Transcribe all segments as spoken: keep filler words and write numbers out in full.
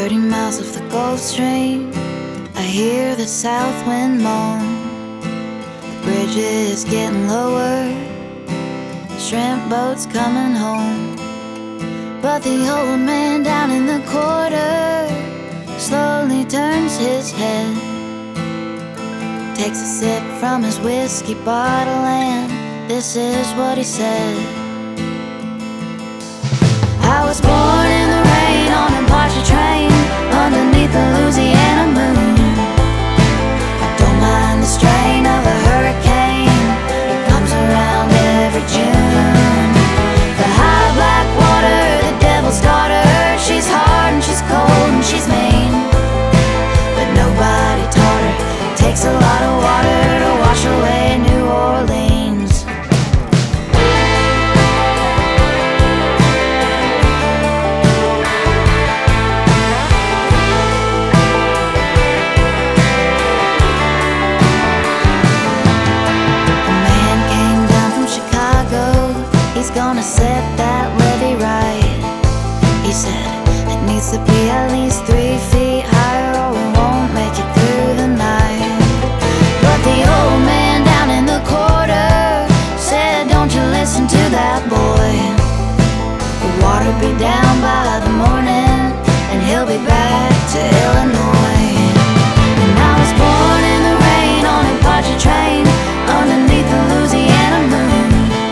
Thirty miles of the Gulf Stream, I hear the south wind moan. The bridge is getting lower, the shrimp boat's coming home. But the old man down in the quarter slowly turns his head, takes a sip from his whiskey bottle, and this is what he said. I was born in the rain on a Apache train underneath the Louisiana moon. I don't mind the strain of a hurricane, it comes around every June. The high black water, the devil's daughter, she's hard and she's cold and she's mean, but nobody taught her it takes a lot of water to wash away New Orleans. He's gonna set that levee right. He said it needs to be at least three feet higher or we won't make it through the night. But the old man down in the quarter said, don't you listen to that boy. The water'll be down by the morning and he'll be back to Illinois. And I was born in the rain on a Apache train underneath the Louisiana moon.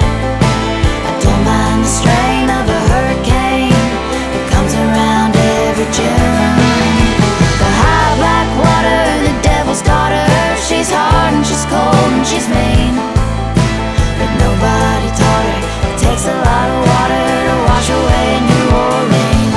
Strain of a hurricane, it comes around every June. The high black water, the devil's daughter, she's hard and she's cold and she's mean, but nobody taught her it takes a lot of water to wash away New Orleans.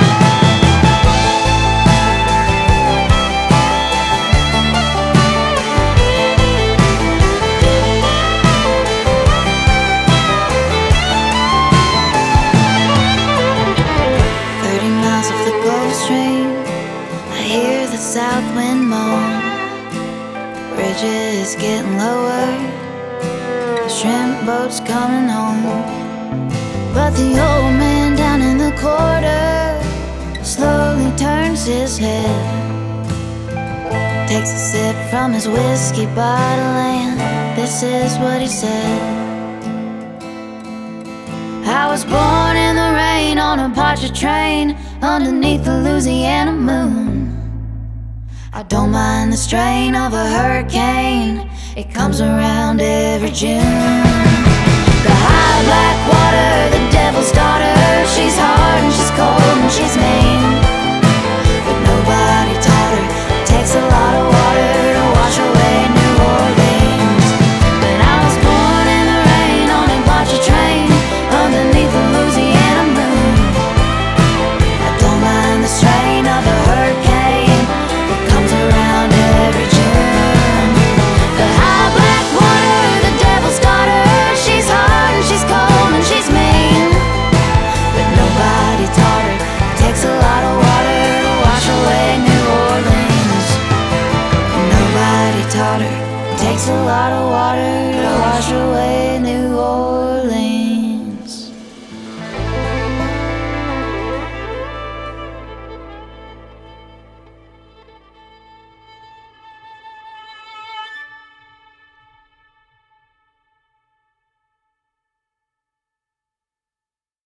The south wind moan, the bridge is getting lower, the shrimp boat's coming home. But the old man down in the quarter slowly turns his head, takes a sip from his whiskey bottle, and this is what he said. I was born in the rain on a Apache train underneath the Louisiana moon. I don't mind the strain of a hurricane, it comes around every June. The high black water, the devil's daughter, she's hard and she's cold and she's mean,